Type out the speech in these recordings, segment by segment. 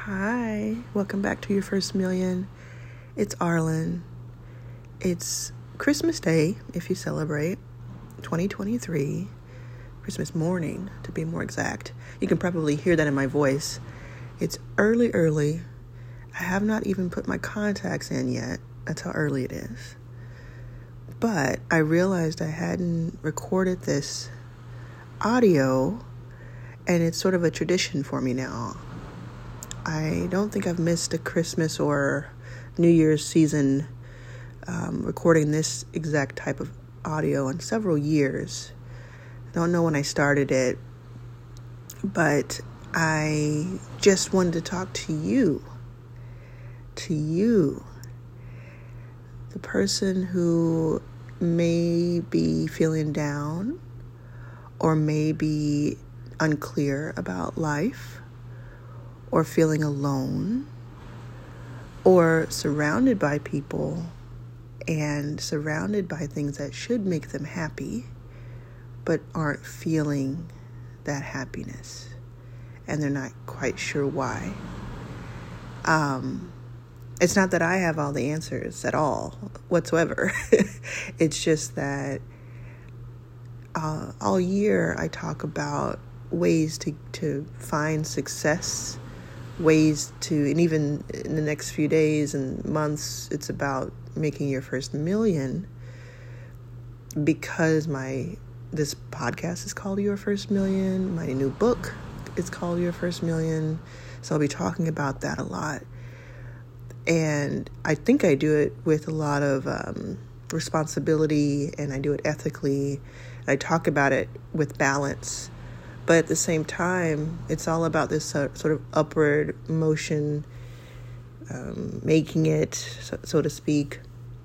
Hi, welcome back to Your First Million. It's Arlen. It's Christmas Day, if you celebrate, 2023, Christmas morning, to be more exact. You can probably hear that in my voice. It's early. I have not even put my contacts in yet. That's how early it is. But I realized I hadn't recorded this audio, and it's sort of a tradition for me now. I don't think I've missed a Christmas or New Year's season recording this exact type of audio in several years. I don't know when I started it, but I just wanted to talk to you, the person who may be feeling down or may be unclear about life, or feeling alone, or surrounded by people and surrounded by things that should make them happy, but aren't feeling that happiness, and they're not quite sure why. It's not that I have all the answers at all, whatsoever. It's just that all year I talk about ways to find success, ways to, and even in the next few days and months, it's about making your first million, because this podcast is called Your First Million. My new book is called Your First Million. So I'll be talking about that a lot. And I think I do it with a lot of responsibility, and I do it ethically. I talk about it with balance. But at the same time, it's all about this sort of upward motion, making it, so to speak.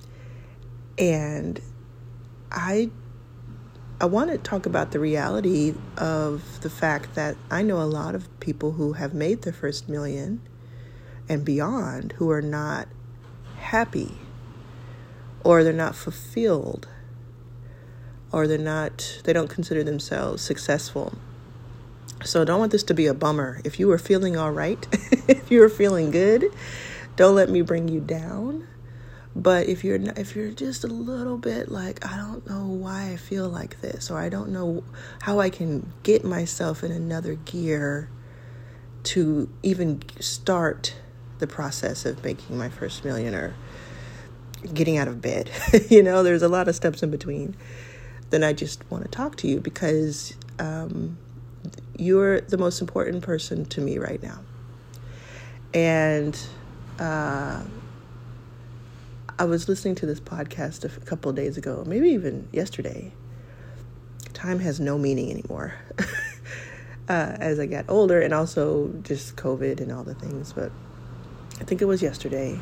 And I want to talk about the reality of the fact that I know a lot of people who have made their first million and beyond who are not happy, or they're not fulfilled, or they don't consider themselves successful. So don't want this to be a bummer. If you were feeling all right, if you were feeling good, don't let me bring you down. But if you're just a little bit like, I don't know why I feel like this, or I don't know how I can get myself in another gear to even start the process of making my first million, or getting out of bed, there's a lot of steps in between, then I just want to talk to you, because you're the most important person to me right now. And I was listening to this podcast a couple of days ago, maybe even yesterday. Time has no meaning anymore as I got older, and also just COVID and all the things. But I think it was yesterday,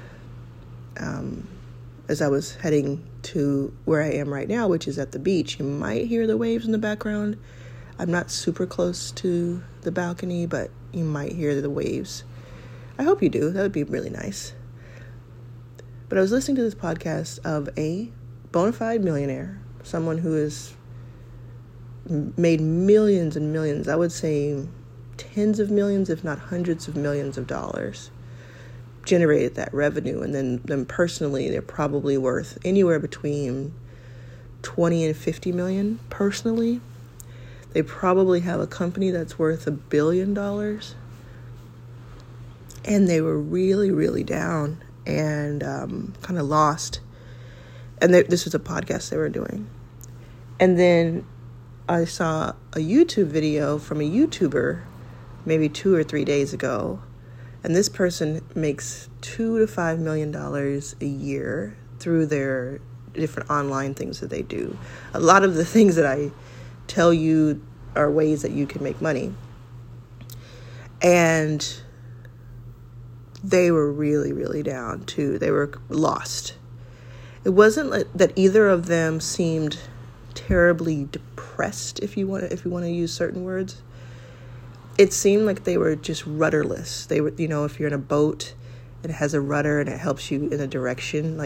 as I was heading to where I am right now, which is at the beach. You might hear the waves in the background. I'm not super close to the balcony, but you might hear the waves. I hope you do. That would be really nice. But I was listening to this podcast of a bona fide millionaire, someone who has made millions and millions, I would say tens of millions, if not hundreds of millions of dollars, generated that revenue. And then personally, they're probably worth anywhere between 20 and 50 million personally. They probably have a company that's worth $1 billion. And they were really, really down and kind of lost. And this was a podcast they were doing. And then I saw a YouTube video from a YouTuber maybe 2 or 3 days ago. And this person makes $2 to $5 million a year through their different online things that they do. A lot of the things that I tell you are ways that you can make money. And they were really, really down too. They were lost. It wasn't that either of them seemed terribly depressed, if you want to use certain words. It seemed like they were just rudderless. They were, if you're in a boat, it has a rudder and it helps you in a direction,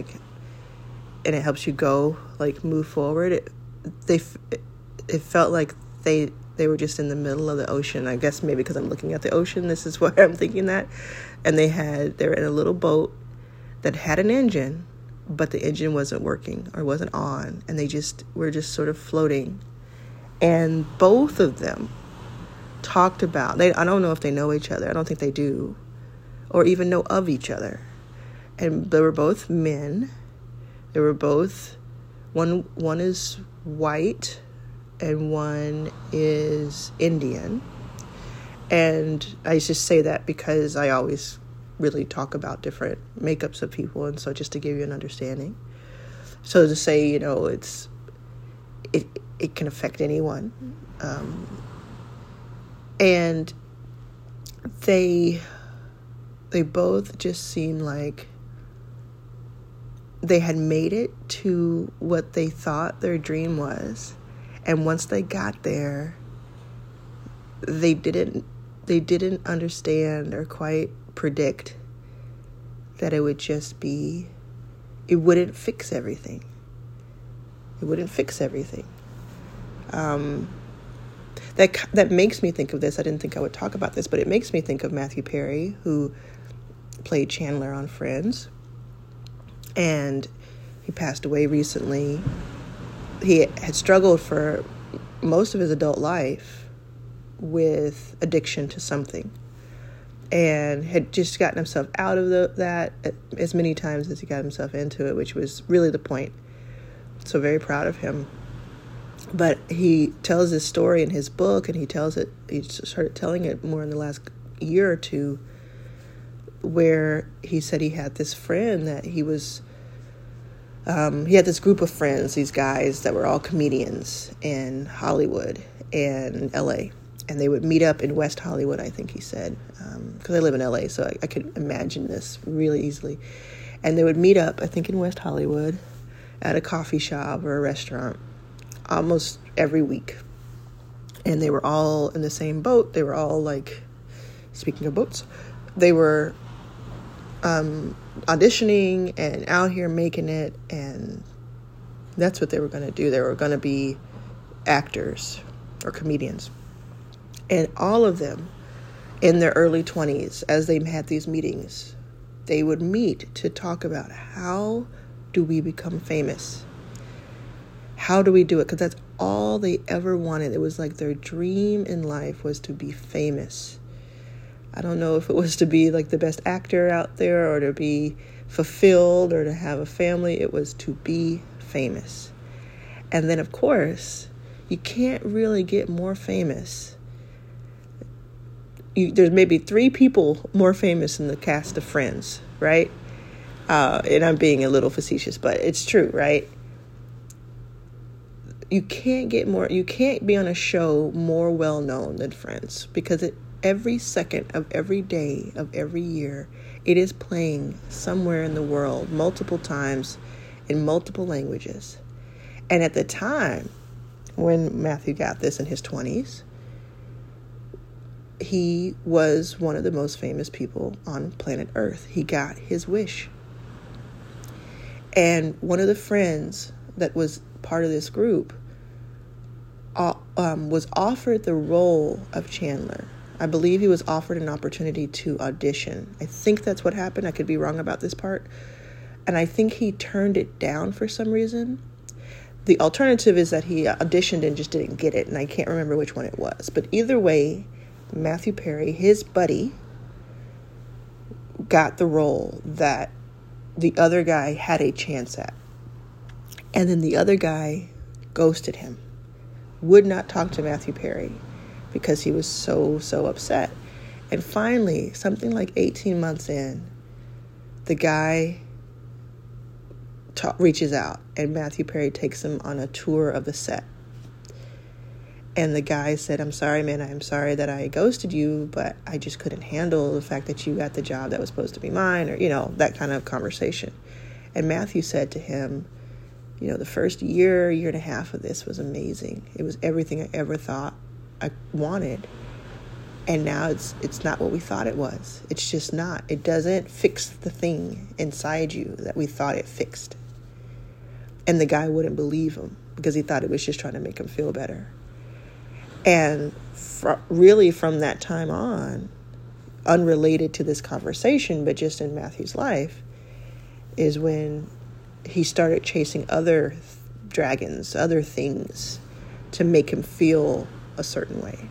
and it helps you go, move forward. It felt like they They were just in the middle of the ocean. I guess maybe because I'm looking at the ocean, this is why I'm thinking that. And they were in a little boat that had an engine, but the engine wasn't working or wasn't on. And they were just sort of floating. And both of them talked about, I don't know if they know each other. I don't think they do, or even know of each other. And they were both men. They were both, one is white and one is Indian. And I just say that because I always really talk about different makeups of people, and so just to give you an understanding. So to say, you know, it can affect anyone. And they both just seem like they had made it to what they thought their dream was. And once they got there, they didn't understand or quite predict that it wouldn't fix everything. It wouldn't fix everything. That makes me think of this. I didn't think I would talk about this, but it makes me think of Matthew Perry, who played Chandler on Friends. And he passed away recently. He had struggled for most of his adult life with addiction to something, and had just gotten himself out of that as many times as he got himself into it, which was really the point. So very proud of him. But he tells this story in his book, and he started telling it more in the last year or two, where he said he had this friend that he had this group of friends, these guys that were all comedians in Hollywood and LA. And they would meet up in West Hollywood, I think he said, because I live in LA, so I could imagine this really easily. And they would meet up, I think, in West Hollywood at a coffee shop or a restaurant almost every week. And they were all in the same boat. They were all, like, speaking of boats, they were auditioning and out here making it, and that's what they were going to do. They were going to be actors or comedians. And all of them in their early 20s, as they had these meetings, they would meet to talk about, how do we become famous? How do we do it? Because that's all they ever wanted. It was like their dream in life was to be famous. I don't know if it was to be like the best actor out there or to be fulfilled or to have a family. It was to be famous. And then, of course, you can't really get more famous. There's maybe 3 people more famous in the cast of Friends, right? And I'm being a little facetious, but it's true, right? You can't be on a show more well-known than Friends, because every second of every day of every year, it is playing somewhere in the world multiple times in multiple languages. And at the time when Matthew got this in his 20s, he was one of the most famous people on planet Earth. He got his wish. And one of the friends that was part of this group was offered the role of Chandler. I believe he was offered an opportunity to audition. I think that's what happened. I could be wrong about this part. And I think he turned it down for some reason. The alternative is that he auditioned and just didn't get it, and I can't remember which one it was. But either way, Matthew Perry, his buddy, got the role that the other guy had a chance at. And then the other guy ghosted him, would not talk to Matthew Perry because he was so upset. And finally, something like 18 months in, the guy reaches out, and Matthew Perry takes him on a tour of the set. And the guy said, "I'm sorry, man, I'm sorry that I ghosted you, but I just couldn't handle the fact that you got the job that was supposed to be mine," or, that kind of conversation. And Matthew said to him, the first year and a half of this was amazing. It was everything I ever thought I wanted. And now it's not what we thought it was. It's just not. It doesn't fix the thing inside you that we thought it fixed. And the guy wouldn't believe him because he thought it was just trying to make him feel better. And really from that time on, unrelated to this conversation, but just in Matthew's life, is when he started chasing other dragons, other things, to make him feel a certain way.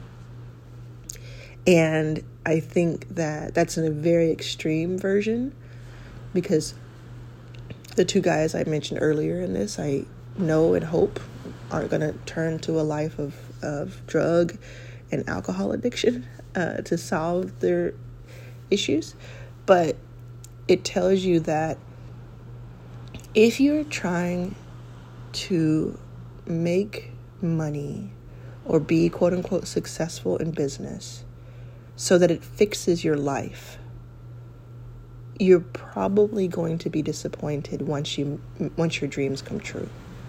And I think that that's in a very extreme version, because the two guys I mentioned earlier in this, I know and hope aren't going to turn to a life of drug and alcohol addiction to solve their issues. But it tells you that if you're trying to make money or be quote unquote successful in business so that it fixes your life, you're probably going to be disappointed once your dreams come true.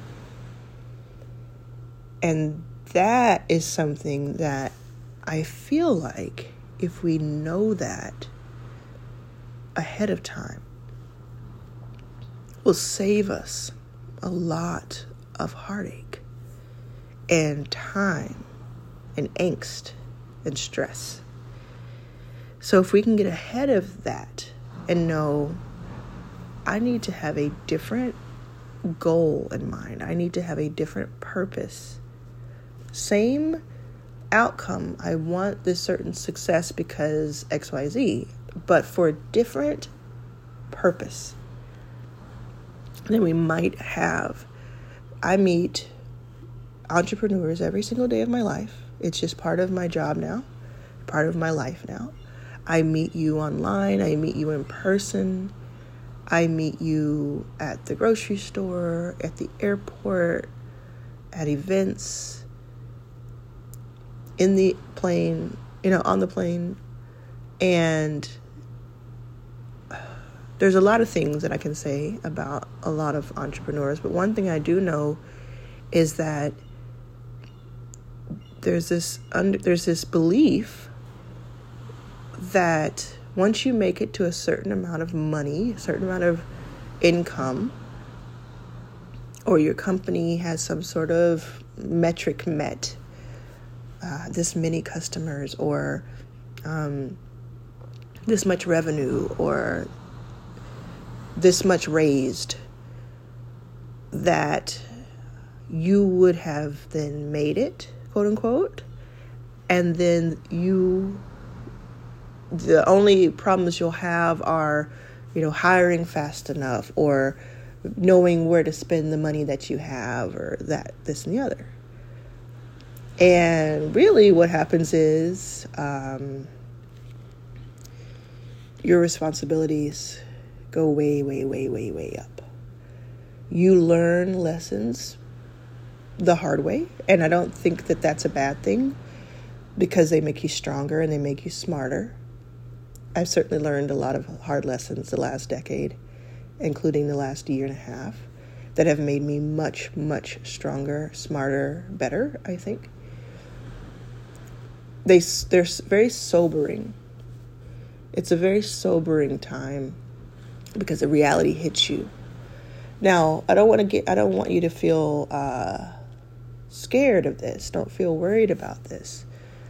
And that is something that I feel like if we know that ahead of time, will save us a lot of heartache and time and angst and stress. So if we can get ahead of that and know, I need to have a different goal in mind. I need to have a different purpose. Same outcome. I want this certain success because XYZ, but for a different purpose. Then we might have, I meet entrepreneurs every single day of my life. It's just part of my job now, part of my life now. I meet you online. I meet you in person. I meet you at the grocery store, at the airport, at events, in the plane, on the plane. And there's a lot of things that I can say about a lot of entrepreneurs, but one thing I do know is that there's this belief that once you make it to a certain amount of money, a certain amount of income, or your company has some sort of metric met, this many customers, or this much revenue, or this much raised, that you would have then made it, quote unquote, and then the only problems you'll have are, hiring fast enough, or knowing where to spend the money that you have, or that, this, and the other. And really what happens is your responsibilities go way, way, way, way, way up. You learn lessons the hard way, and I don't think that that's a bad thing, because they make you stronger and they make you smarter. I've certainly learned a lot of hard lessons the last decade, including the last year and a half, that have made me much, much stronger, smarter, better, I think. They're very sobering. It's a very sobering time, because the reality hits you. Now, I don't want you to feel scared of this. Don't feel worried about this.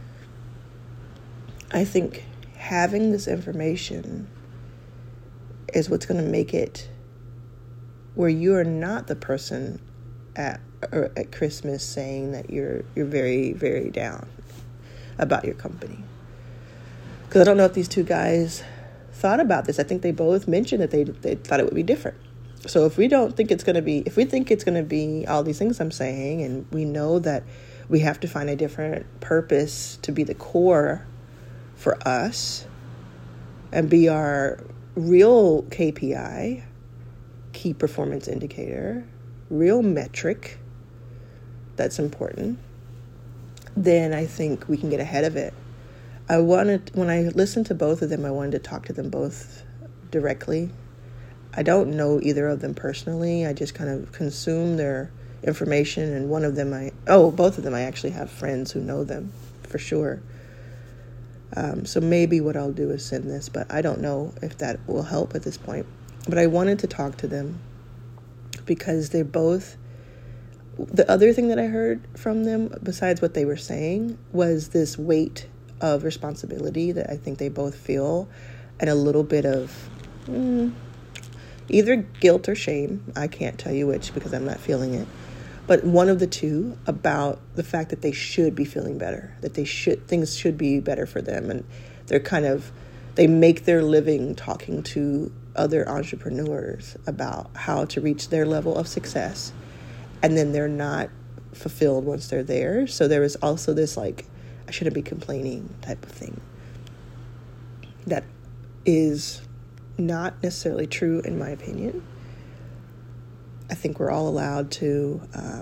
I think having this information is what's going to make it where you are not the person at Christmas saying that you're very, very down about your company. Because I don't know if these two guys thought about this. I think they both mentioned that they thought it would be different. So if we think it's going to be all these things I'm saying, and we know that we have to find a different purpose to be the core for us and be our real KPI, key performance indicator, real metric that's important, then I think we can get ahead of it. When I listened to both of them, I wanted to talk to them both directly. I don't know either of them personally. I just kind of consume their information, and both of them I actually have friends who know them for sure. So maybe what I'll do is send this, but I don't know if that will help at this point. But I wanted to talk to them because they're both The other thing that I heard from them, besides what they were saying, was this weight of responsibility that I think they both feel, and a little bit of either guilt or shame. I can't tell you which because I'm not feeling it. But one of the two, about the fact that they should be feeling better, that things should be better for them. And they make their living talking to other entrepreneurs about how to reach their level of success. And then they're not fulfilled once they're there. So there was also this I shouldn't be complaining type of thing. That is not necessarily true in my opinion. I think we're all allowed to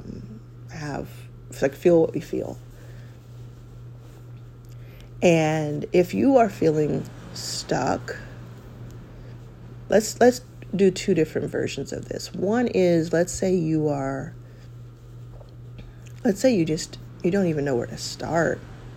feel what we feel. And if you are feeling stuck, let's do two different versions of this. One is, let's say you don't even know where to start.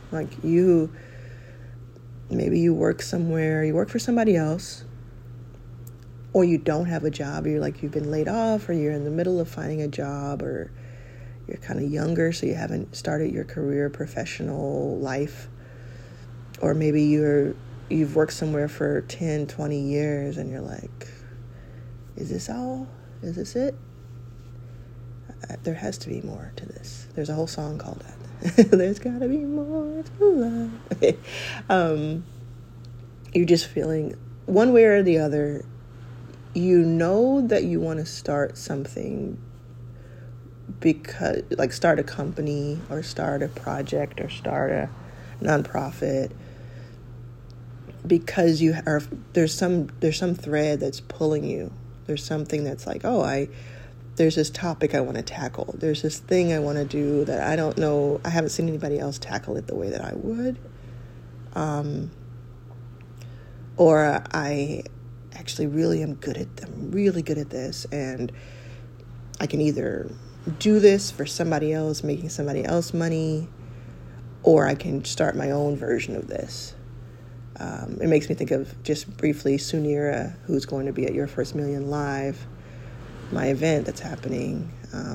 Maybe you work somewhere, you work for somebody else, or you don't have a job, you've been laid off, or you're in the middle of finding a job, or you're kind of younger, so you haven't started your career professional life, or maybe you've worked somewhere for 10, 20 years, and you're like, is this all? Is this it? There has to be more to this. There's a whole song called that. There's gotta be more to life. Okay. You're just feeling one way or the other. You know that you want to start something because, start a company or start a project or start a nonprofit, because there's some thread that's pulling you. There's something that's there's this topic I want to tackle. There's this thing I want to do that I don't know. I haven't seen anybody else tackle it the way that I would. Or I actually really am really good at this, and I can either do this for somebody else, making somebody else money, or I can start my own version of this. It makes me think of, just briefly, Sunira, who's going to be at Your First Million Live, my event that's happening.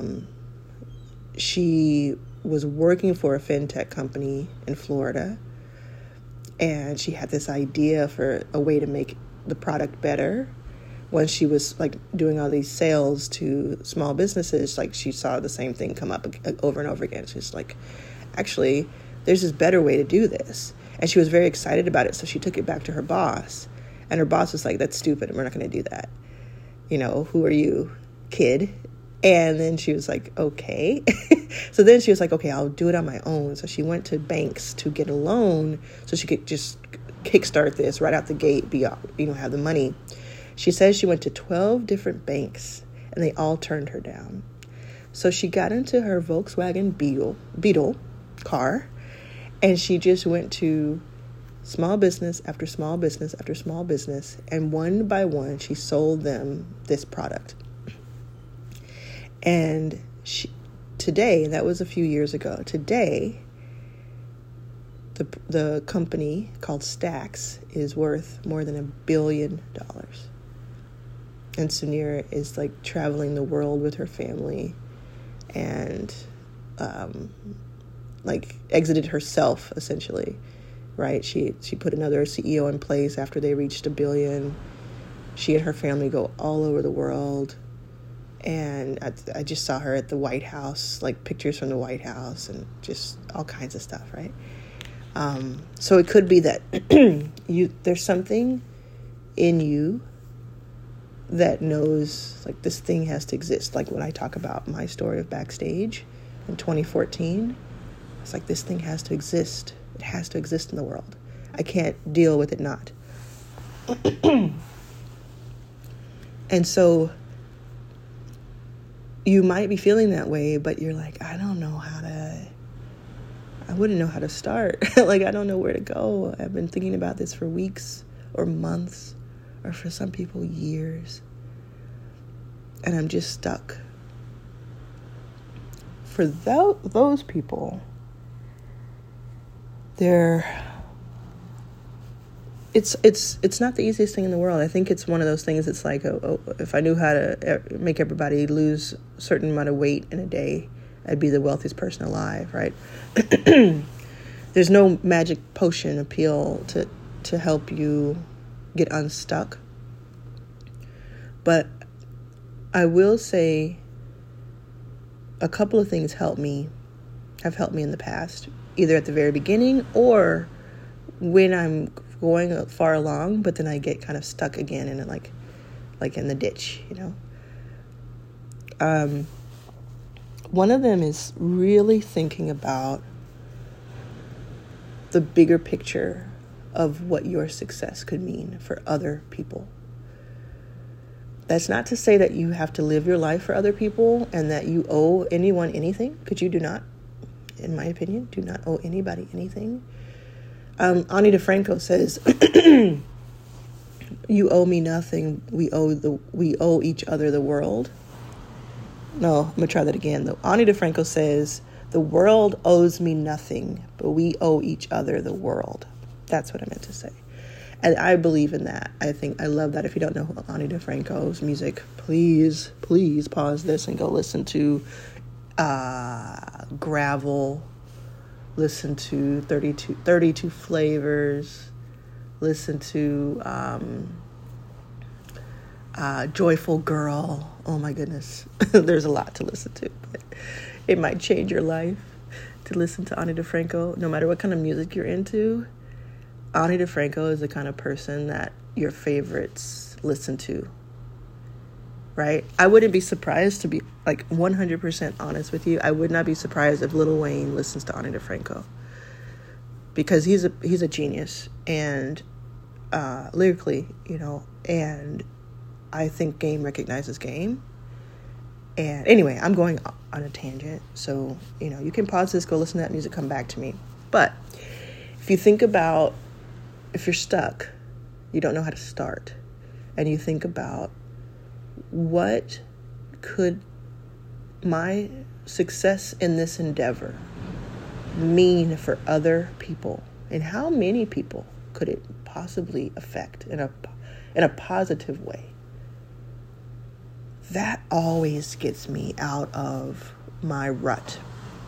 She was working for a fintech company in Florida, and she had this idea for a way to make the product better. When she was doing all these sales to small businesses, she saw the same thing come up over and over again. She's actually, there's this better way to do this. And she was very excited about it. So she took it back to her boss, and her boss was like, that's stupid. We're not going to do that. Who are you, kid? And then she was like, okay. So then she was like, okay, I'll do it on my own. So she went to banks to get a loan so she could just kickstart this right out the gate, have the money. She says she went to 12 different banks and they all turned her down. So she got into her Volkswagen Beetle car, and she just went to small business after small business after small business, and one by one she sold them this product. And today, that was a few years ago, today the company called Stacks is worth more than $1 billion. And Sunira is traveling the world with her family, and exited herself, essentially, right? She put another CEO in place after they reached $1 billion. She and her family go all over the world. And I just saw her at the White House, pictures from the White House, and just all kinds of stuff, right? So it could be that there's something in you that knows this thing has to exist. When I talk about my story of Backstage in 2014, it's this thing has to exist. It has to exist in the world. I can't deal with it not. And so you might be feeling that way, but you're I wouldn't know how to start. I don't know where to go. I've been thinking about this for weeks or months, or for some people years, and I'm just stuck. For those people, it's not the easiest thing in the world. I think it's one of those things. It's if I knew how to make everybody lose a certain amount of weight in a day, I'd be the wealthiest person alive, right? There's no magic potion appeal to help you get unstuck. But I will say a couple of things have helped me in the past, either at the very beginning or when I'm going far along, but then I get kind of stuck again in like in the ditch, One of them is really thinking about the bigger picture of what your success could mean for other people. That's not to say that you have to live your life for other people and that you owe anyone anything, because you do not, in my opinion, do not owe anybody anything. Ani DeFranco says, "You owe me nothing. We owe each other the world." No, I'm gonna try that again. Though Ani DeFranco says, "The world owes me nothing, but we owe each other the world." That's what I meant to say. And I believe in that. I love that. If you don't know Ani DeFranco's music, please pause this and go listen to Gravel, listen to 32 Flavors, listen to Joyful Girl. Oh my goodness. There's a lot to listen to, but it might change your life to listen to Ani DeFranco. No matter what kind of music you're into, Ani DeFranco is the kind of person that your favorites listen to, right? I wouldn't be surprised, to be like 100% honest with you. I would not be surprised if Lil Wayne listens to Ani DeFranco, because he's a genius, and lyrically, and I think game recognizes game. And anyway, I'm going on a tangent, so you can pause this, go listen to that music, come back to me. But if you think about, if you're stuck, you don't know how to start, and you think about, what could my success in this endeavor mean for other people, and how many people could it possibly affect in a positive way? That always gets me out of my rut.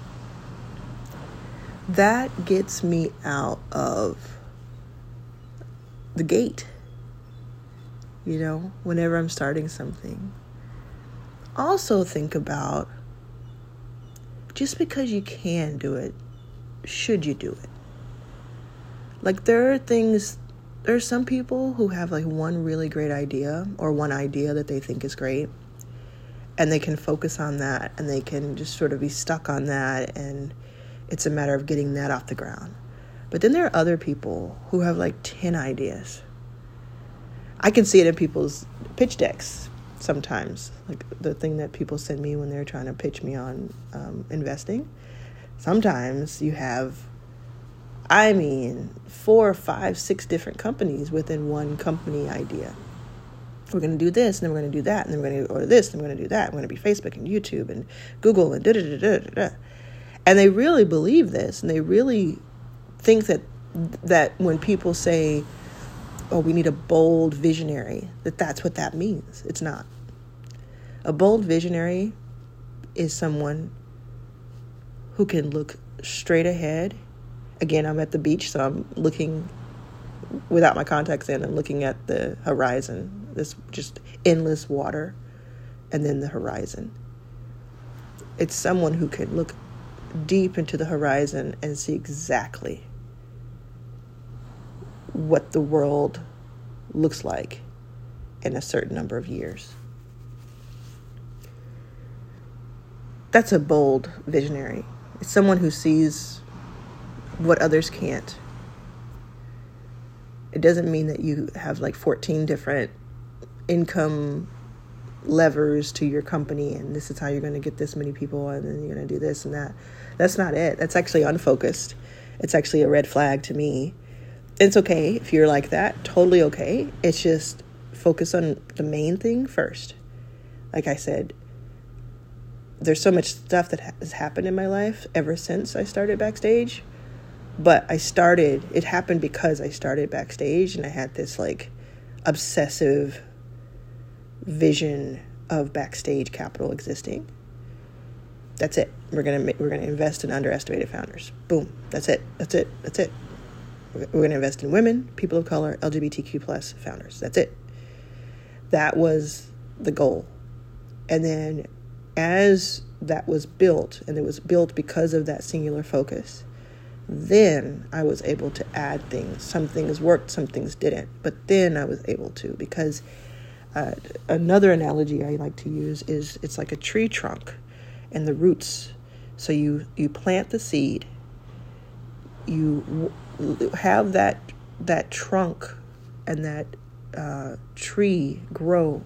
That gets me out of the gate, whenever I'm starting something. Also think about, just because you can do it, should you do it? Like, there are some people who have like one really great idea, or one idea that they think is great, and they can focus on that, and they can just sort of be stuck on that, and it's a matter of getting that off the ground. But then there are other people who have like 10 ideas. I can see it in people's pitch decks sometimes, like the thing that people send me when they're trying to pitch me on investing. Sometimes you have, 4, 5, 6 different companies within one company idea. We're going to do this, and then we're going to do that, and then we're going to order this, and we're going to do that. We're going to be Facebook and YouTube and Google and da-da-da-da-da-da. And they really believe this, and they really think that when people say, "Oh, we need a bold visionary," that's what that means. It's not. A bold visionary is someone who can look straight ahead. Again, I'm at the beach, so I'm looking without my contacts in. I'm looking at the horizon, this just endless water, and then the horizon. It's someone who can look deep into the horizon and see exactly what the world looks like in a certain number of years. That's a bold visionary. It's someone who sees what others can't. It doesn't mean that you have like 14 different income levers to your company, and this is how you're going to get this many people, and then you're going to do this and that. That's not it. That's actually unfocused. It's actually a red flag to me. It's okay if you're like that. Totally okay. It's just focus on the main thing first. Like I said, there's so much stuff that has happened in my life ever since I started Backstage. But it happened because I started Backstage, and I had this like obsessive vision of Backstage Capital existing. That's it. We're gonna invest in underestimated founders. Boom. That's it. We're gonna invest in women, people of color, LGBTQ plus founders. That's it. That was the goal. And then as that was built, and it was built because of that singular focus, then I was able to add things. Some things worked, some things didn't. But then I was able to, because another analogy I like to use is it's like a tree trunk and the roots. So you plant the seed, you have that trunk and that tree grow.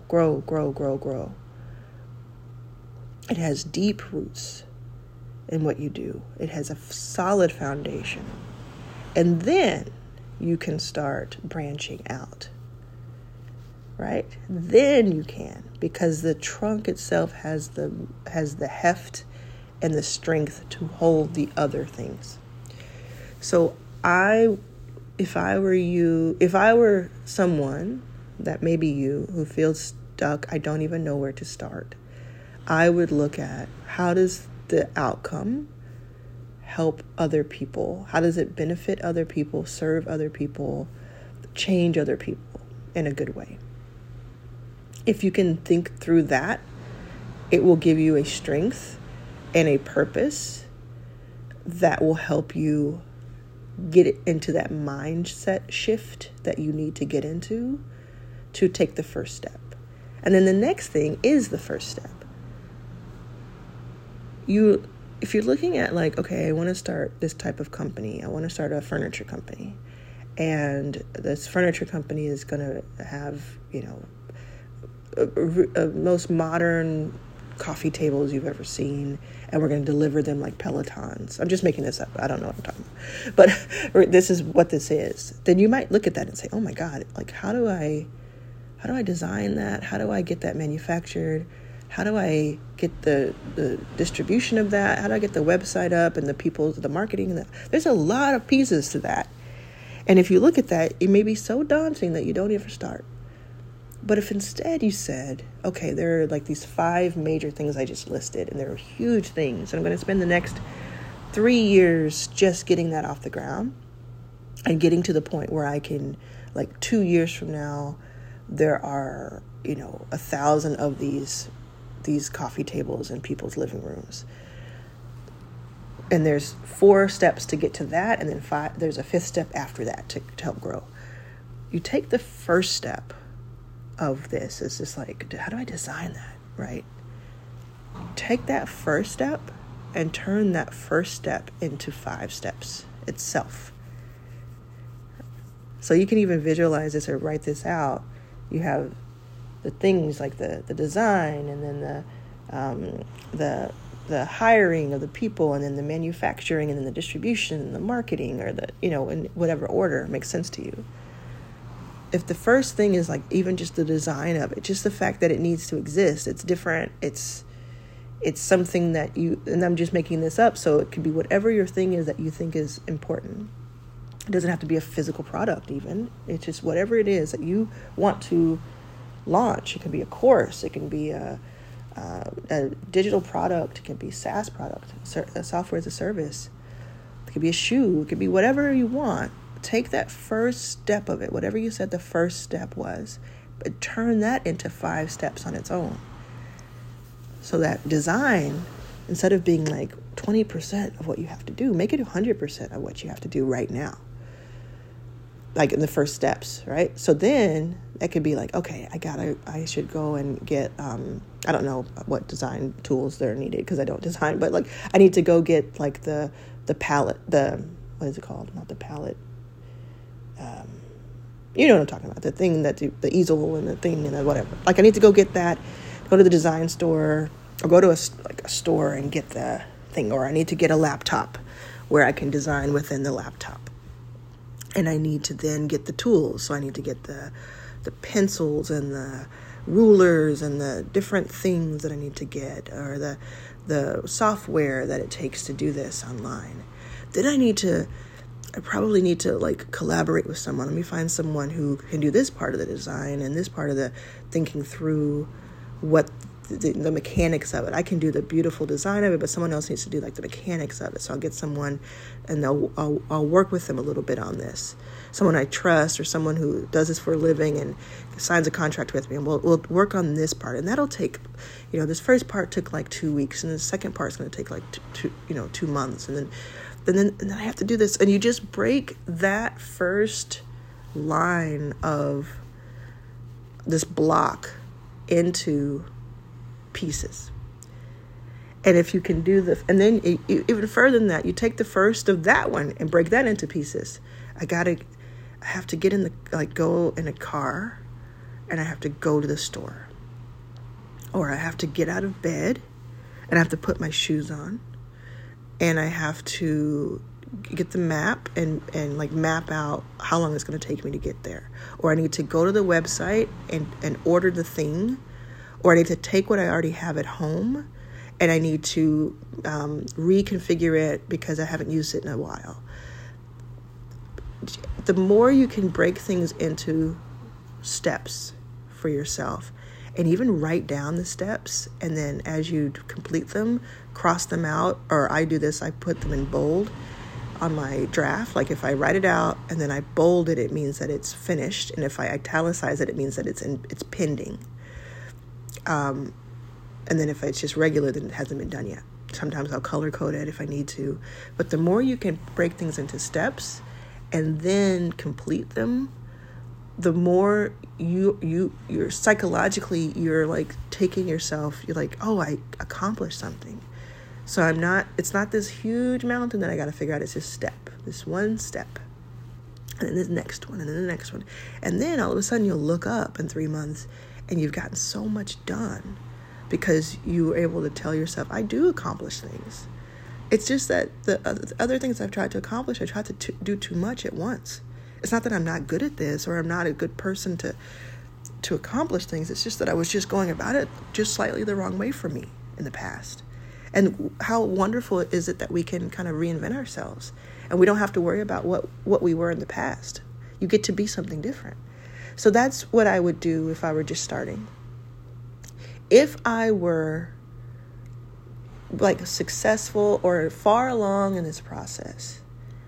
It has deep roots in what you do. It has a solid foundation. And then you can start branching out, right? Then you can, because the trunk itself has the heft and the strength to hold the other things. So if I were someone that may be you who feels stuck, I don't even know where to start, I would look at, how does the outcome help other people? How does it benefit other people, serve other people, change other people in a good way? If you can think through that, it will give you a strength and a purpose that will help you get it into that mindset shift that you need to get into to take the first step. And then the next thing is the first step. If you're looking at like, okay, I want to start this type of company. I want to start a furniture company. And this furniture company is going to have, most modern coffee tables you've ever seen. And we're going to deliver them like Pelotons. I'm just making this up. I don't know what I'm talking about. But this is what this is. Then you might look at that and say, oh my God, like how do I design that? How do I get that manufactured? How do I get the distribution of that? How do I get the website up and the marketing? There's a lot of pieces to that. And if you look at that, it may be so daunting that you don't even start. But if instead you said, okay, there are like these 5 major things I just listed, and they're huge things, and I'm going to spend the next 3 years just getting that off the ground and getting to the point where I can, like 2 years from now, there are, 1,000 of these coffee tables in people's living rooms. And there's 4 steps to get to that, and then there's a 5th step after that to help grow. You take the first step of this. It's just like, how do I design that, right? Take that first step and turn that first step into 5 steps itself. So you can even visualize this or write this out. You have the things like the design, and then the hiring of the people, and then the manufacturing, and then the distribution, and the marketing, or in whatever order makes sense to you. If the first thing is like even just the design of it, just the fact that it needs to exist, it's different. It's something that and I'm just making this up, so it could be whatever your thing is that you think is important. It doesn't have to be a physical product even. It's just whatever it is that you want to launch. It can be a course. It can be a digital product. It can be SaaS product, a software as a service. It could be a shoe. It could be whatever you want. Take that first step of it, whatever you said the first step was, but turn that into 5 steps on its own. So that design, instead of being like 20% of what you have to do, make it 100% of what you have to do right now. Like in the first steps, right? So then that could be like, okay, I should go and get, I don't know what design tools they're needed because I don't design, but like I need to go get like the palette, what is it called? Not the palette. You know what I'm talking about, the thing that the easel and the thing and the whatever. Like I need to go get that, go to the design store, or go to a store and get the thing, or I need to get a laptop where I can design within the laptop. And I need to then get the tools. So I need to get the pencils and the rulers and the different things that I need to get, or the software that it takes to do this online. Then I probably need to like collaborate with someone. Let me find someone who can do this part of the design and this part of the thinking through what the mechanics of it. I can do the beautiful design of it, but someone else needs to do like the mechanics of it. So I'll get someone, and I'll work with them a little bit on this. Someone I trust, or someone who does this for a living and signs a contract with me, and we'll work on this part. And that'll take, this first part took like 2 weeks, and the second part's going to take like 2 months, and then I have to do this. And you just break that first line of this block into pieces. And if you can do and then even further than that, you take the first of that one and break that into pieces. I have to get go in a car, and I have to go to the store, or I have to get out of bed, and I have to put my shoes on, and I have to get the map and map out how long it's going to take me to get there. Or I need to go to the website and order the thing, or I need to take what I already have at home and I need to reconfigure it because I haven't used it in a while. The more you can break things into steps for yourself, and even write down the steps, and then as you complete them, cross them out. Or I do this, I put them in bold on my draft. Like if I write it out and then I bold it, it means that it's finished. And if I italicize it, it means that it's pending. And then if it's just regular, then it hasn't been done yet. Sometimes I'll color code it if I need to. But the more you can break things into steps and then complete them, the more you're psychologically, you're like taking yourself, you're like, oh, I accomplished something. So it's not this huge mountain that I got to figure out. It's this one step. And then the next one, and then the next one. And then all of a sudden you'll look up in 3 months and you've gotten so much done because you were able to tell yourself, I do accomplish things. It's just that the other things I've tried to accomplish, I tried to do too much at once. It's not that I'm not good at this or I'm not a good person to accomplish things. It's just that I was just going about it just slightly the wrong way for me in the past. And how wonderful is it that we can kind of reinvent ourselves and we don't have to worry about what we were in the past. You get to be something different. So that's what I would do if I were just starting. If I were like successful or far along in this process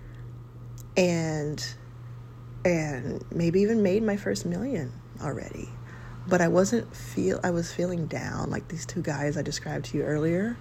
and maybe even made my first million already, but I was feeling down like these two guys I described to you earlier,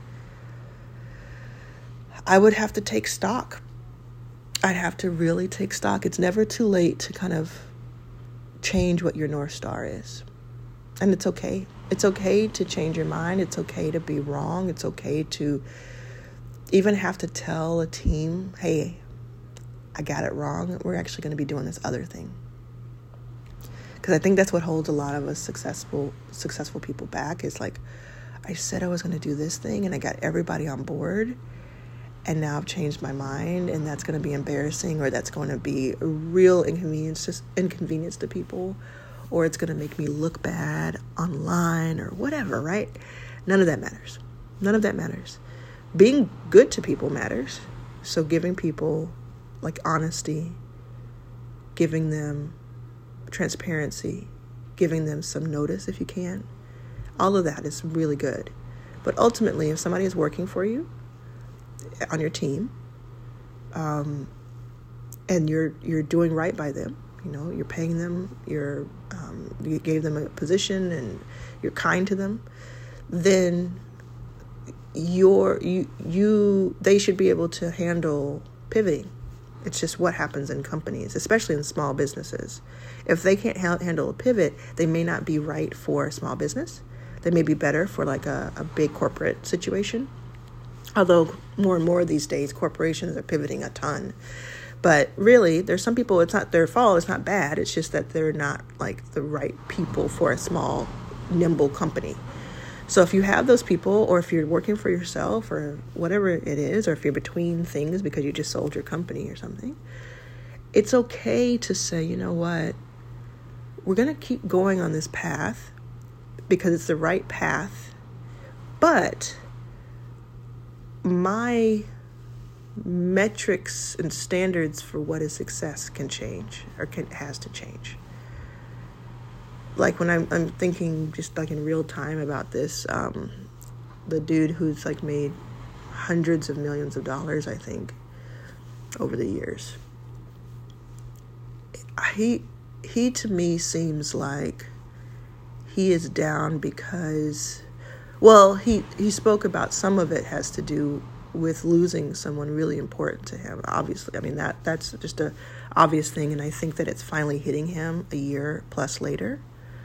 I would have to take stock. I'd have to really take stock. It's never too late to kind of change what your North Star is. And it's okay. It's okay to change your mind. It's okay to be wrong. It's okay to even have to tell a team, hey, I got it wrong. We're actually going to be doing this other thing. Because I think that's what holds a lot of us successful people back. It's like, I said I was going to do this thing and I got everybody on board. And now I've changed my mind, and that's going to be embarrassing, or that's going to be a real inconvenience to people, or it's going to make me look bad online or whatever, right? None of that matters. None of that matters. Being good to people matters. So giving people like honesty, giving them transparency, giving them some notice if you can, all of that is really good. But ultimately, if somebody is working for you, on your team, and you're doing right by them, you're paying them, you gave them a position and you're kind to them, then they should be able to handle pivoting. It's just what happens in companies, especially in small businesses. If they can't handle a pivot, they may not be right for a small business. They may be better for like a big corporate situation. Although more and more these days, corporations are pivoting a ton. But really, there's some people, it's not their fault, it's not bad. It's just that they're not like the right people for a small, nimble company. So if you have those people, or if you're working for yourself or whatever it is, or if you're between things because you just sold your company or something, it's okay to say, you know what, we're going to keep going on this path because it's the right path, but my metrics and standards for what is success can change, or has to change. like when I'm thinking just like in real time about this, the dude who's like made hundreds of millions of dollars, I think, over the years. He to me seems like he is down because, well, he spoke about some of it has to do with losing someone really important to him. Obviously, I mean that's just a obvious thing, and I think that it's finally hitting him a year plus later.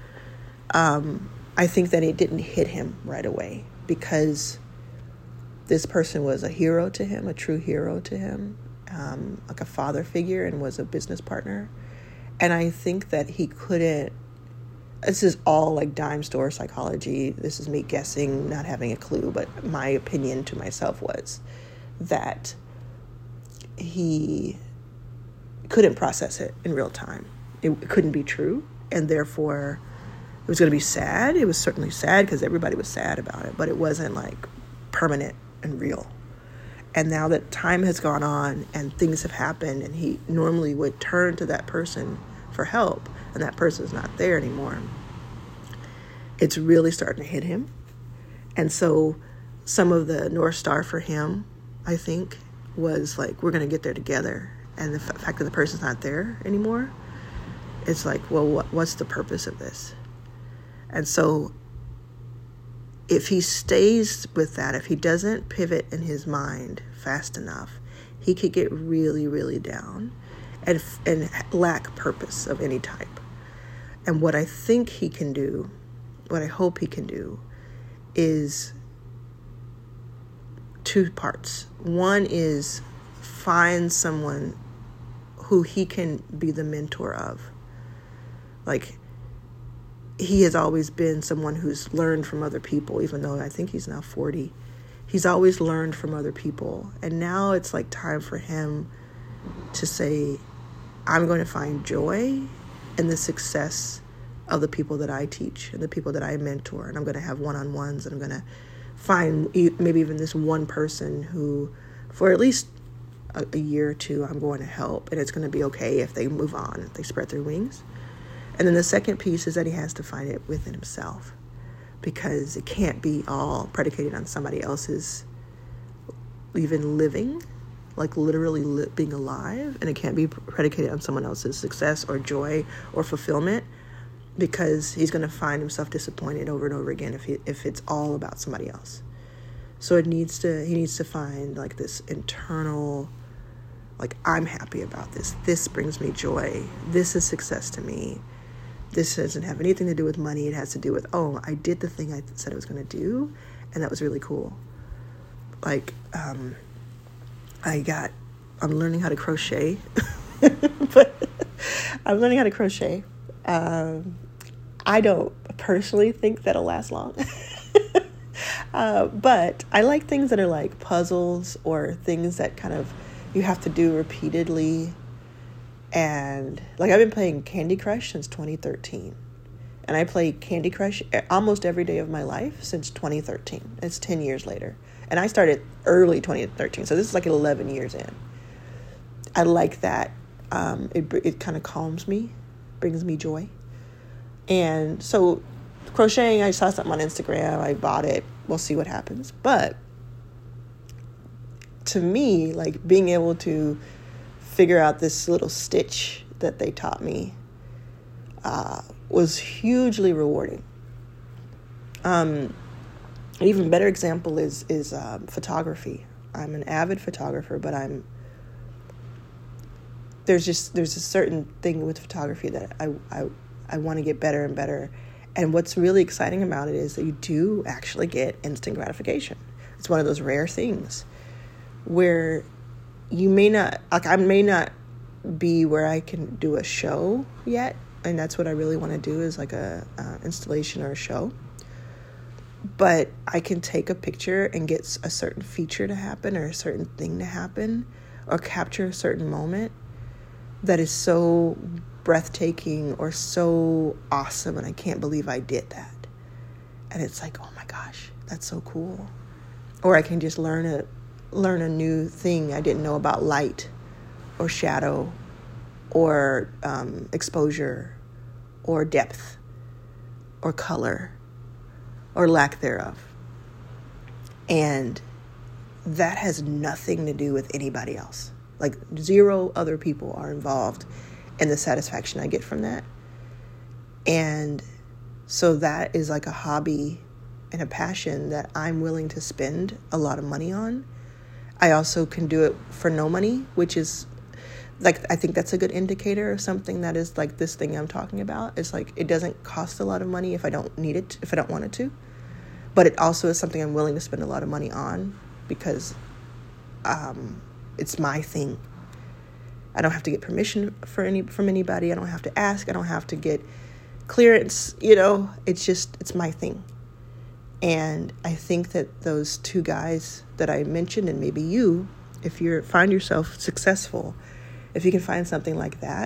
I think that it didn't hit him right away because this person was a hero to him, a true hero to him, like a father figure, and was a business partner. And I think that he couldn't, this is all like dime store psychology. This is me guessing, not having a clue, but my opinion to myself was that he couldn't process it in real time. It couldn't be true, and therefore it was going to be sad. It was certainly sad because everybody was sad about it, but it wasn't like permanent and real. And now that time has gone on and things have happened, and he normally would turn to that person for help, and that person's not there anymore, it's really starting to hit him. And so some of the North Star for him, I think, was like, we're going to get there together. And the fact that the person's not there anymore, it's like, well, what's the purpose of this? And so if he stays with that, if he doesn't pivot in his mind fast enough, he could get really, really down and lack purpose of any type. And what I think he can do, what I hope he can do, is two parts. One is find someone who he can be the mentor of. Like, he has always been someone who's learned from other people, even though I think he's now 40. He's always learned from other people. And now it's like time for him to say, I'm going to find joy in the success of the people that I teach and the people that I mentor. And I'm going to have one-on-ones, and I'm going to find maybe even this one person who, for at least a year or two, I'm going to help. And it's going to be okay if they move on, if they spread their wings. And then the second piece is that he has to find it within himself, because it can't be all predicated on somebody else's even living, like literally being alive, and it can't be predicated on someone else's success or joy or fulfillment, because he's going to find himself disappointed over and over again if it's all about somebody else. So he needs to find like this internal, like, I'm happy about this. This brings me joy. This is success to me. This doesn't have anything to do with money. It has to do with, oh, I did the thing I said I was going to do, and that was really cool. Like, I'm learning how to crochet, but I'm learning how to crochet. I don't personally think that'll last long, but I like things that are like puzzles or things that kind of you have to do repeatedly. And like, I've been playing Candy Crush since 2013, and I play Candy Crush almost every day of my life since 2013. It's 10 years later, and I started early 2013, so this is like 11 years in. I like that. It kind of calms me, brings me joy. And so crocheting, I saw something on Instagram, I bought it, we'll see what happens. But to me, like, being able to figure out this little stitch that they taught me was hugely rewarding. An even better example is photography. I'm an avid photographer, but there's a certain thing with photography that I want to get better and better. And what's really exciting about it is that you do actually get instant gratification. It's one of those rare things where you may not, like, I may not be where I can do a show yet, and that's what I really want to do, is like a installation or a show. But I can take a picture and get a certain feature to happen, or a certain thing to happen, or capture a certain moment that is so breathtaking or so awesome, and I can't believe I did that. And it's like, oh my gosh, that's so cool. Or I can just learn a new thing I didn't know about light or shadow or exposure or depth. or color or lack thereof. And that has nothing to do with anybody else. Like 0 other people are involved in the satisfaction I get from that. And so that is like a hobby and a passion that I'm willing to spend a lot of money on. I also can do it for no money, which is like, I think that's a good indicator of something that is like this thing I'm talking about. It's like, it doesn't cost a lot of money if I don't need it, if I don't want it to. But it also is something I'm willing to spend a lot of money on because it's my thing. I don't have to get permission from anybody. I don't have to ask. I don't have to get clearance. It's my thing. And I think that those 2 guys that I mentioned, and maybe you, if you find yourself successful, if you can find something like that,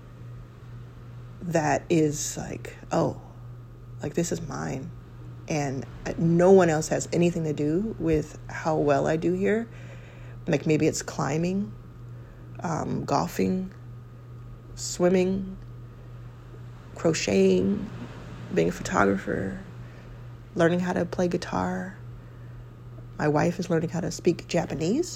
that is like, oh, like this is mine. And no one else has anything to do with how well I do here. Like maybe it's climbing, golfing, swimming, crocheting, being a photographer, learning how to play guitar. My wife is learning how to speak Japanese.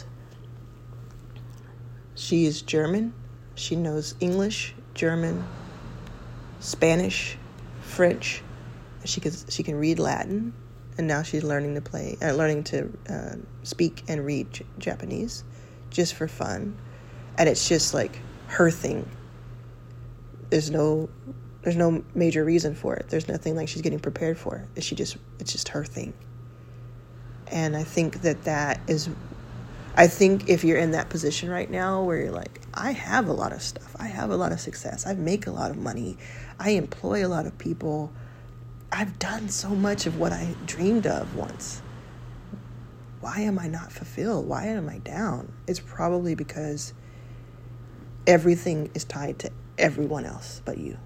She is German. She knows English, German, Spanish, French. She can read Latin, and now she's learning to speak and read Japanese, just for fun. And it's just like her thing. There's no major reason for it. There's nothing like she's getting prepared for. It's just her thing. And I think I think if you're in that position right now where you're like, I have a lot of stuff. I have a lot of success. I make a lot of money. I employ a lot of people. I've done so much of what I dreamed of once. Why am I not fulfilled? Why am I down? It's probably because everything is tied to everyone else but you.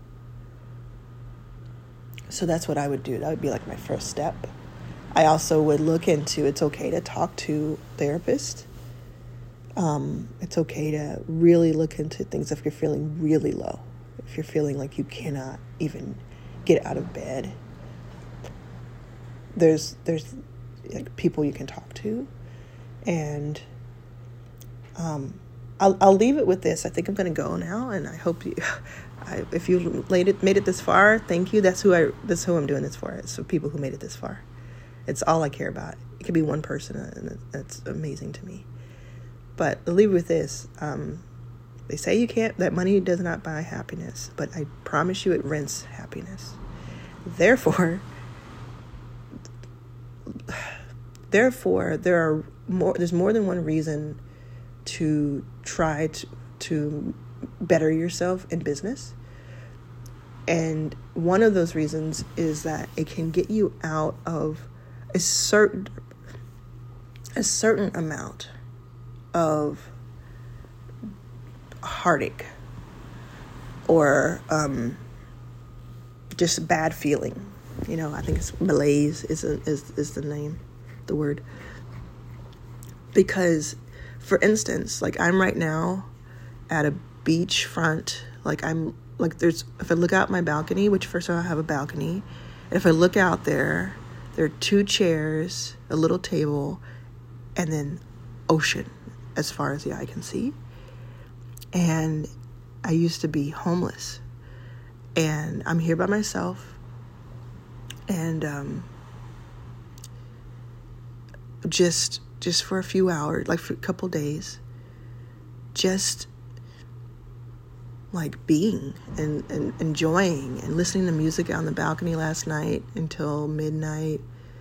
So that's what I would do. That would be like my first step. I also would look into, it's okay to talk to therapists. It's okay to really look into things if you're feeling really low. If you're feeling like you cannot even get out of bed. There's like people you can talk to. And I'll leave it with this. I think I'm going to go now, and I hope if you made it this far, thank you. That's who I'm doing this for. It's for people who made it this far. It's all I care about. It could be one person, and that's amazing to me. But I'll leave with this. They say that money does not buy happiness, but I promise you it rents happiness. Therefore, there's more than one reason to try to better yourself in business. And one of those reasons is that it can get you out of a certain amount of heartache or just bad feeling. I think it's malaise is the name, the word. Because, for instance, like I'm right now at a beachfront, if I look out my balcony, which first of all I have a balcony, and if I look out there are 2 chairs, a little table, and then ocean as far as the eye can see. And I used to be homeless, and I'm here by myself, and just for a few hours, like for a couple days, just like being and enjoying and listening to music on the balcony last night until midnight,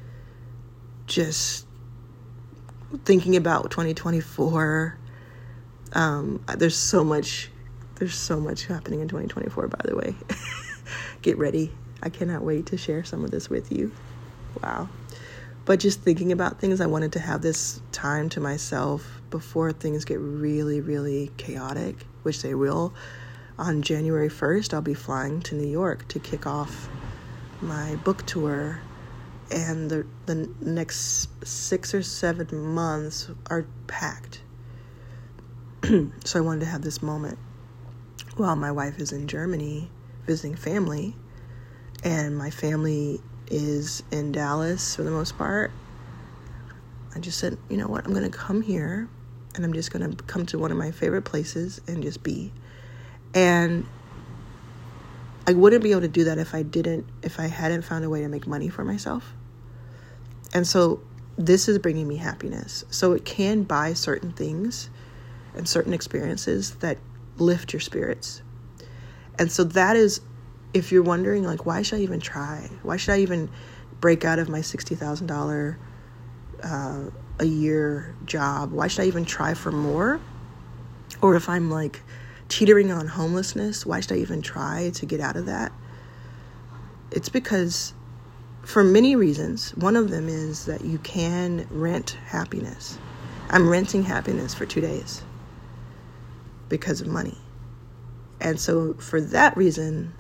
just thinking about 2024. There's so much happening in 2024, by the way. Get ready. I cannot wait to share some of this with you. Wow. But just thinking about things, I wanted to have this time to myself before things get really, really chaotic, which they will. On January 1st, I'll be flying to New York to kick off my book tour. And the next 6 or 7 months are packed. So I wanted to have this moment while my wife is in Germany visiting family and my family is in Dallas for the most part, I just said, you know what, I'm going to come here, and I'm just going to come to one of my favorite places and just be. And I wouldn't be able to do that if I hadn't found a way to make money for myself. And so this is bringing me happiness. So it can buy certain things and certain experiences that lift your spirits. And so that is, if you're wondering, like, why should I even try? Why should I even break out of my $60,000 a year job? Why should I even try for more? Or if I'm like teetering on homelessness, why should I even try to get out of that? It's because, for many reasons, one of them is that you can rent happiness. I'm renting happiness for 2 days because of money. And so for that reason,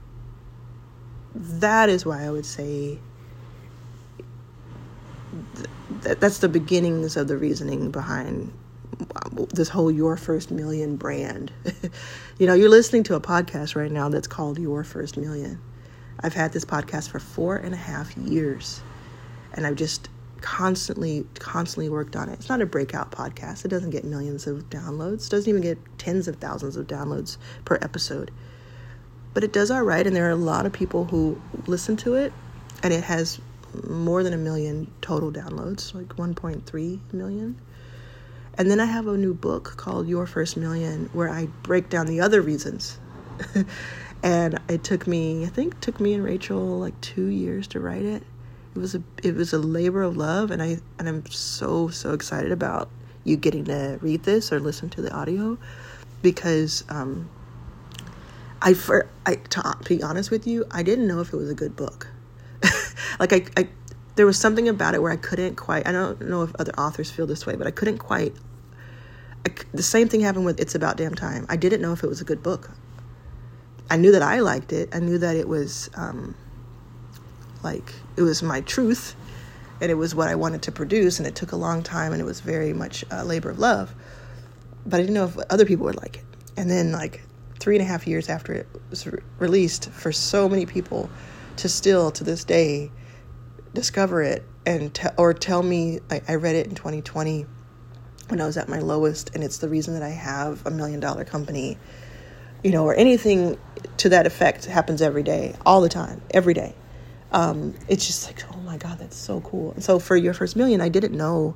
that is why I would say that's the beginnings of the reasoning behind this whole Your First Million brand. You know, you're listening to a podcast right now that's called Your First Million. I've had this podcast for 4.5 years, and I've just constantly worked on it. It's not a breakout podcast. It doesn't get millions of downloads. It doesn't even get tens of thousands of downloads per episode. But it does all right, and there are a lot of people who listen to it, and it has more than 1 million total downloads, like 1.3 million. And then I have a new book called Your First Million, where I break down the other reasons. And it took me and Rachel like 2 years to write it. It was a labor of love, and I'm so excited about you getting to read this or listen to the audio, because to be honest with you, I didn't know if it was a good book. Like there was something about it where I couldn't quite, I don't know if other authors feel this way, but I couldn't quite, the same thing happened with It's About Damn Time. I didn't know if it was a good book. I knew that I liked it. I knew that it was, it was my truth, and it was what I wanted to produce, and it took a long time, and it was very much a labor of love. But I didn't know if other people would like it. And then, 3.5 years after it was released, for so many people to still, to this day, discover it and tell me, I read it in 2020 when I was at my lowest, and it's the reason that I have $1 million company, or anything to that effect happens every day, all the time, every day. It's just like, oh my God, that's so cool. And so for Your First Million, I didn't know.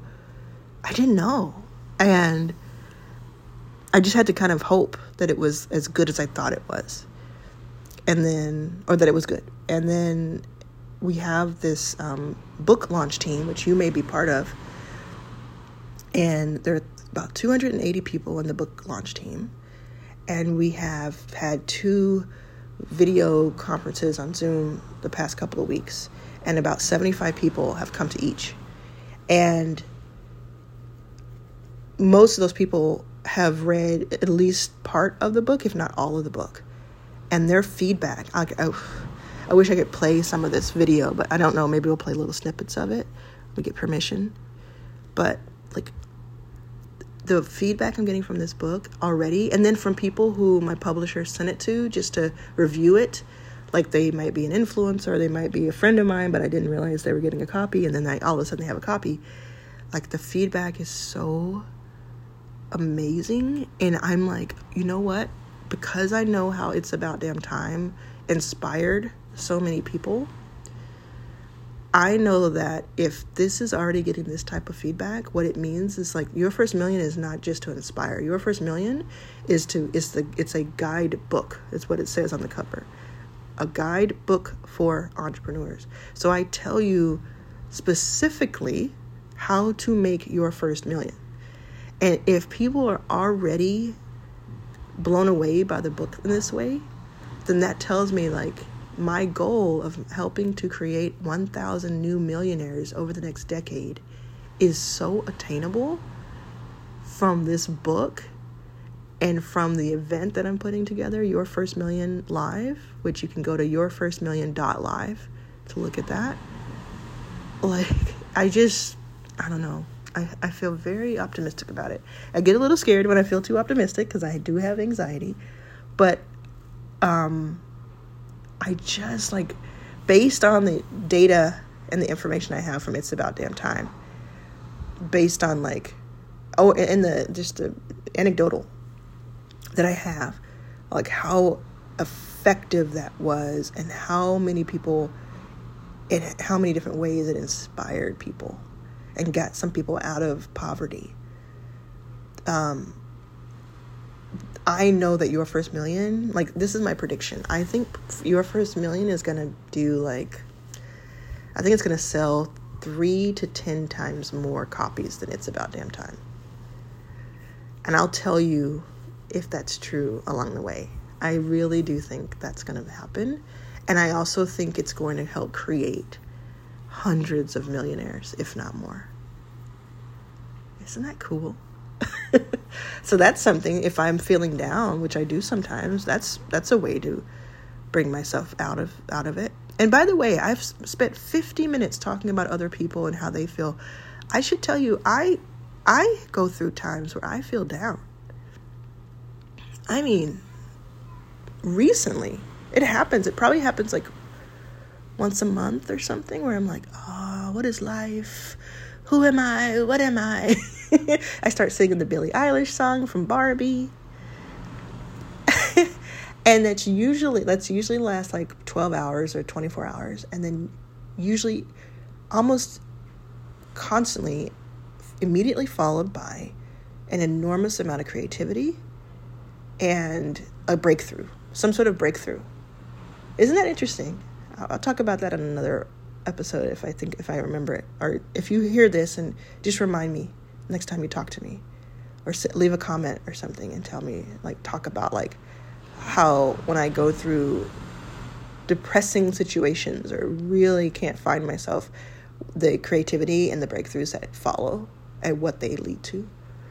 And I just had to kind of hope that it was as good as I thought it was. Or that it was good. And then we have this book launch team, which you may be part of. And there are about 280 people in the book launch team. And we have had 2 video conferences on Zoom the past couple of weeks. And about 75 people have come to each. And most of those people have read at least part of the book, if not all of the book. And their feedback, I wish I could play some of this video, but I don't know. Maybe we'll play little snippets of it. We get permission. But the feedback I'm getting from this book already, and then from people who my publisher sent it to just to review it, they might be an influencer, they might be a friend of mine, but I didn't realize they were getting a copy, and then all of a sudden they have a copy. The feedback is so amazing, and I'm like, you know what? Because I know how It's About Damn Time inspired so many people, I know that if this is already getting this type of feedback, what it means is Your First Million is not just to inspire. Your First Million it's a guide book. It's what it says on the cover. A guide book for entrepreneurs. So I tell you specifically how to make your first million. And if people are already blown away by the book in this way, then that tells me my goal of helping to create 1,000 new millionaires over the next decade is so attainable from this book and from the event that I'm putting together, Your First Million Live, which you can go to yourfirstmillion.live to look at that. I don't know. I feel very optimistic about it. I get a little scared when I feel too optimistic because I do have anxiety. But I just based on the data and the information I have from It's About Damn Time, based on like, and the anecdotal that I have, like how effective that was and how many people, in how many different ways it inspired people and got some people out of poverty. I know that Your First Million, like, this is my prediction. I think Your First Million is going to do, like, I think it's going to sell 3 to 10 times more copies than It's About Damn Time. And I'll tell you if that's true along the way. I really do think that's going to happen. And I also think it's going to help create hundreds of millionaires, if not more. Isn't that cool? So that's something, if I'm feeling down, which I do sometimes, that's a way to bring myself out of it. And by the way, I've spent 50 minutes talking about other people and how they feel. I should tell you, I go through times where I feel down. I mean, recently, it happens. It probably happens like once a month or something, where I'm like, oh, what is life? Who am I? What am I? I start singing the Billie Eilish song from Barbie. And that's usually lasts like 12 hours or 24 hours. And then usually almost constantly immediately followed by an enormous amount of creativity and a breakthrough, some sort of breakthrough. Isn't that interesting? I'll talk about that in another episode if I remember it. Or if you hear this, and just remind me next time you talk to me, or leave a comment or something and tell me, like, talk about like how when I go through depressing situations or really can't find myself, the creativity and the breakthroughs that follow and what they lead to.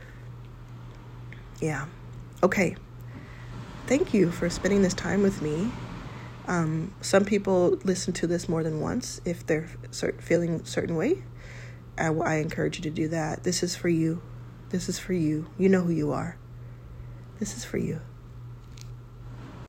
Yeah. Okay. Thank you for spending this time with me. Some people listen to this more than once if they're feeling a certain way. I encourage you to do that. This is for you. This is for you. You know who you are. This is for you.